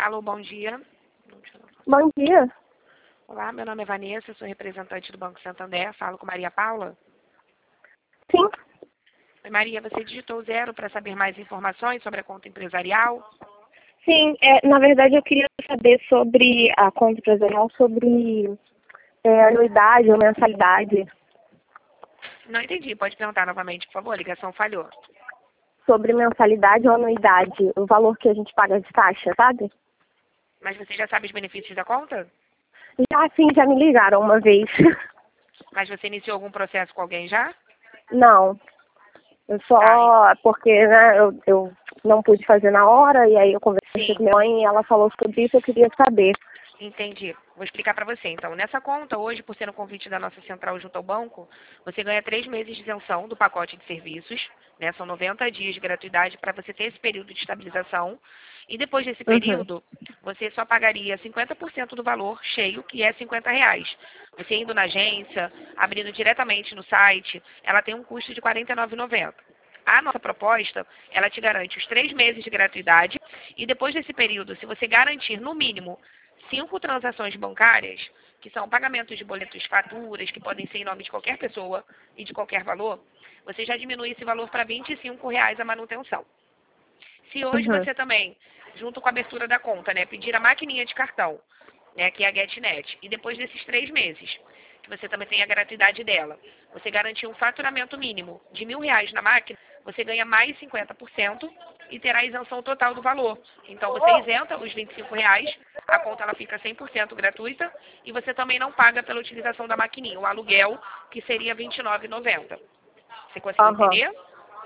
Alô, bom dia. Bom dia. Olá, meu nome é Vanessa, sou representante do Banco Santander. Falo com Maria Paula. Sim, Oi, Maria, você digitou 0 para saber mais informações sobre a conta empresarial? sim. Na verdade, eu queria saber sobre a conta empresarial, sobre anuidade ou mensalidade, Não entendi, pode perguntar novamente, por favor, a ligação falhou. sobre mensalidade ou anuidade, o valor que a gente paga de taxa, sabe? Mas você já sabe os benefícios da conta? Já sim, já me ligaram uma vez. Mas você iniciou algum processo com alguém já? Não, eu só porque eu não pude fazer na hora e aí eu conversei Sim, com minha mãe e ela falou sobre isso, eu queria saber. entendi. Vou explicar para você, então. Nessa conta, hoje, por ser um convite da nossa central junto ao banco, você ganha 3 meses de isenção do pacote de serviços, né? São 90 dias de gratuidade para você ter esse período de estabilização. E depois desse Uhum, período, você só pagaria 50% do valor cheio, que é R$ 50. Você indo na agência, abrindo diretamente no site, ela tem um custo de R$ 49,90. A nossa proposta, ela te garante os 3 meses de gratuidade e depois desse período, se você garantir no mínimo 5 transações bancárias, que são pagamentos de boletos, faturas, que podem ser em nome de qualquer pessoa e de qualquer valor, você já diminui esse valor para R$ 25 a manutenção. Se hoje uhum, você também, junto com a abertura da conta, né, pedir a maquininha de cartão, né, que é a GetNet, e depois desses 3 meses, que você também tem a gratuidade dela, você garantir um faturamento mínimo de R$ 1.000 na máquina, você ganha mais 50% e terá a isenção total do valor. Então você isenta os R$ 25, a conta ela fica 100% gratuita e você também não paga pela utilização da maquininha, o aluguel, que seria R$ 29,90. Você conseguiu aham, entender?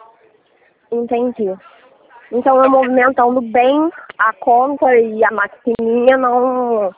entendi. Então, eu Então você movimentando bem a conta e a maquininha, não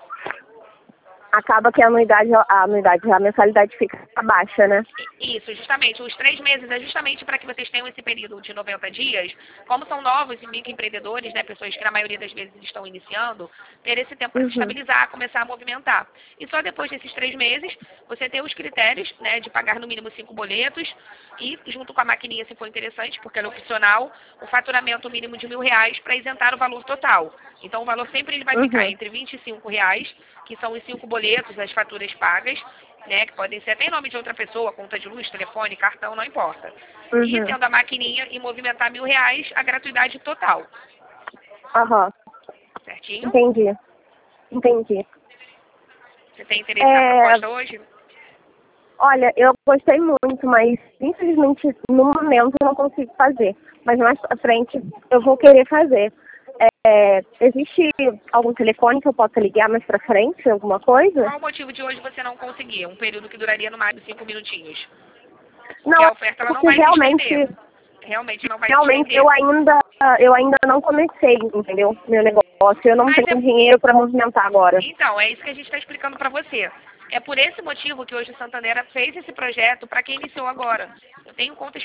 acaba que a mensalidade fica baixa, né? Isso, justamente. Os 3 meses é justamente para que vocês tenham esse período de 90 dias. Como são novos e microempreendedores, né, pessoas que na maioria das vezes estão iniciando, ter esse tempo para se Uhum, estabilizar, começar a movimentar. E só depois desses 3 meses, você ter os critérios, né, de pagar no mínimo 5 boletos e, junto com a maquininha, se for interessante, porque ela é opcional, o faturamento mínimo de R$ 1.000 para isentar o valor total. Então, o valor sempre ele vai ficar uhum, entre R$ 25, que são os 5 boletos, as faturas pagas, né, que podem ser até em nome de outra pessoa, conta de luz, telefone, cartão, não importa. E uhum, tendo a maquininha e movimentar R$ 1.000, a gratuidade total. aham, Certinho? entendi, entendi. Você tem interesse na É, proposta hoje? olha, eu gostei muito, mas infelizmente no momento eu não consigo fazer. Mas mais pra frente eu vou querer fazer. Existe algum telefone que eu possa ligar mais pra frente, alguma coisa? Qual o motivo de hoje você não conseguir? Um período que duraria no máximo 5 minutinhos. Porque Não, a é oferta ela não porque vai se realmente, estender. Realmente não vai se realmente estender. eu ainda não comecei, entendeu? Meu negócio, eu não Mas é tenho dinheiro para movimentar agora. Então, é isso que a gente está explicando para você. É por esse motivo que hoje o Santander fez esse projeto para quem iniciou agora. Eu tenho contas